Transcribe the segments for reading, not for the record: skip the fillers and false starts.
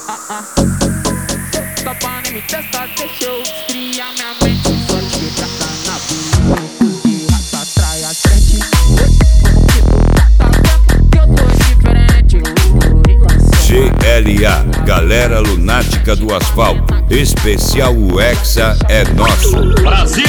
Escapar nem me testa, deixa eu esfriar minha mente. Só te hidratar na vida, de raça atrai a frente. Como que tu tá vendo que eu tô diferente? Eu estourei, lancei GLA, Galera Lunática do Asfalto. Especial o Hexa é nosso. Brasil!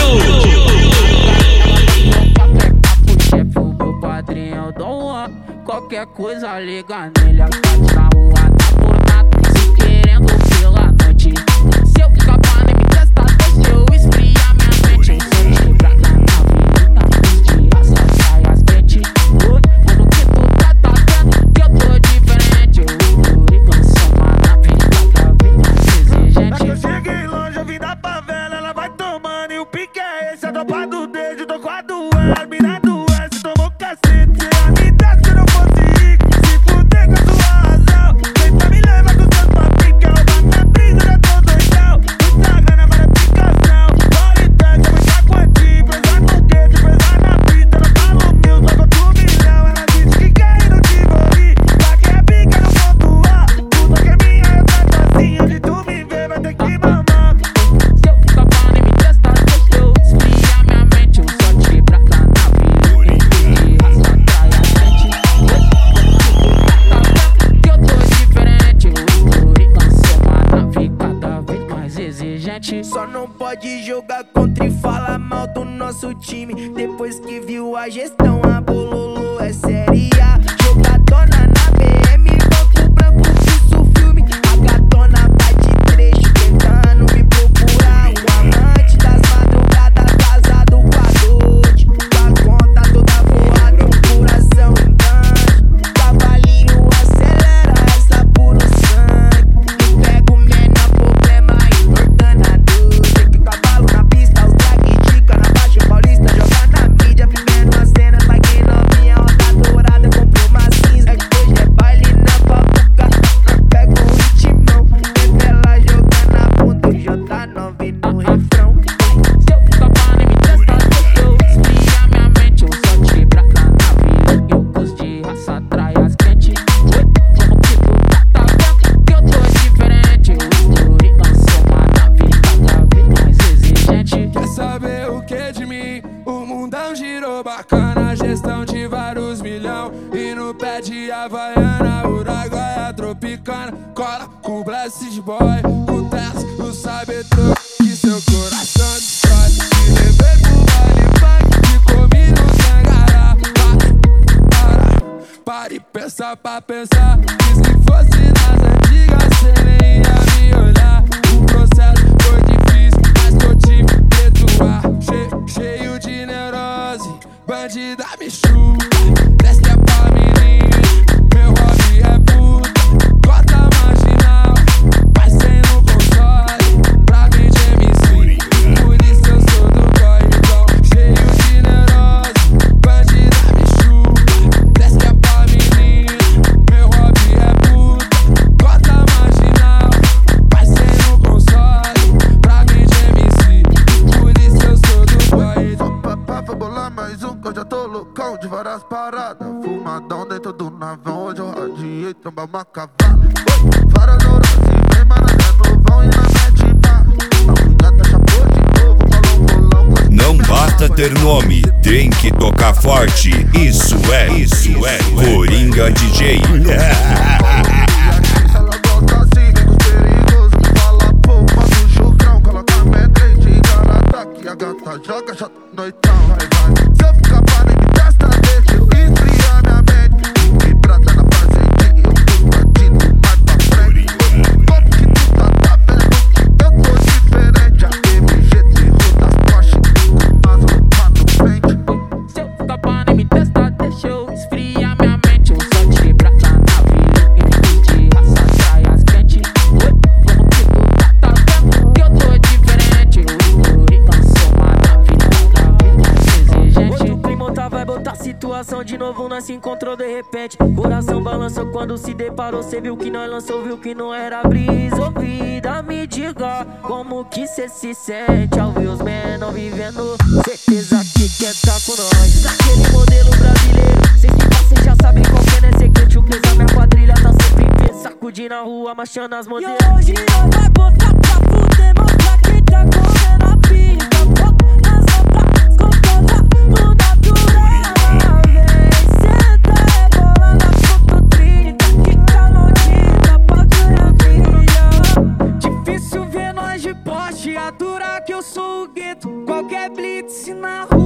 Qualquer coisa liga nele, a parte na rua tá por nada, se querendo pela noite. Se eu escapar nem me testa, deixa eu esfriar minha mente. Eu sou de prata na vida, de raça sai as crentes. Mano, que tu tá vendo que eu tô diferente? Eu estourei, lancei uma na vida, cada vez mais exigente. Eu cheguei longe, eu vim da favela, ela vai tomando e o pique é esse. A tropa do dedo, tô com a doer, mina doer, se tomou cacete. Só não pode jogar contra e falar mal do nosso time. Depois que viu a gestão, a bololô é séria. Jogadona na BM, banco branco, pulso filme. A gatona bate trecho, tentando me procurar. O amante das madrugadas, casado com a noite. Com a conta toda voada, um coração engante. Cavalinho acelera, essa puro sangue. Eu pego o menor problema e cortando a dor. Sei que o cavalo na pista, os drag dica na baixa paulista. Jogar na mídia, vivendo a cena. Vai que novinha, onda dourada, comprou uma cinza. Hoje é baile na fabuca. Pega o ritmão, revela jogando a bunda. O J9 no refrão. Se eu escapar nem me testa, deixa eu esfriar minha mente. Eu só te prata na vida, eu gosto de raça atrai as crentes. Como que tu tá vendo que eu tô diferente? Eu estourei, lancei uma na vida, cada vez mais exigente. Quer saber o que de mim? O mundão girou bacana, gestão de vários milhão. E no pé de Havaiana, Uruguaia tropicana. Cola com o Blessed Boy, o Tess, o Cybertruck, que seu coração destrói. Te levei pro baile funk, te comi no Tangará. Para e pensa pra pensar, que se fosse nas antigas cê nem ia me olhar. O processo foi difícil, mas que eu tive que perdoar. Cheio de neurose, bandida me chupa. Desce é pra menina, meu hobby é puta. Cota marginal, vai sem no console. Pra mim de MC, por isso eu sou do corridão. Cheio de neurose, bandida me chupa. Desce é pra menina, meu hobby é puta. Cota marginal, vai sem no console. Pra mim de MC, por isso eu sou do corridão. Vou bolar mais um, que eu já tô loucão de várias paradas. Fumadão dentro do navão, hoje eu radiei, trombar uma cavada. Várias neuroses, vem mano, é novão e na mete pá. A punheta chapou de novo, falou um bolão. Não basta ter nome, tem que tocar forte. Isso é Coringa DJ. Ela gosta assim, vem com os perigosos. Fala pouco, manda o chucrão. Coloca a medrente e ela ataque. A gata joga, já noitão, vai. Se eu ficar pra nem me testa, deixa eu esfriar minha mente. Me prata na fazendinha, eu fui bandido mais pra frente. Como que tu tá vendo que eu tô diferente? A MG tem rodas Porsche, mas roupa no frente. Se eu escapar nem me testa, deixa eu esfriar minha mente. Eu só te prata na vida, de raça atrai as crentes. Como que tu tá vendo que eu tô diferente? Eu estourei, lancei uma na vida, cada vez mais exigente. O clima tá vai botar situação de novo, nós se encontrou de repente. Coração balançou quando se deparou, cê viu que nós lançou, viu que não era brisa. Ouvida, me diga como que cê se sente ao ver os menor vivendo. Certeza que quer tá com nós, daquele modelo brasileiro. Cês que passem já sabem qual que é, né? Cê quente o peso, minha quadrilha tá sempre em pé. Saco sacudir na rua, marchando as E modelos. hoje não vai botar pra fuder, mostrar quem tá comendo a pica. Nas roupas, com todo o natural. Vem, senta, rebolando a foto 30. Quica maldita, bagulho brilha. Difícil ver nós de Porsche, atura que eu sou o gueto. Qualquer blitz na rua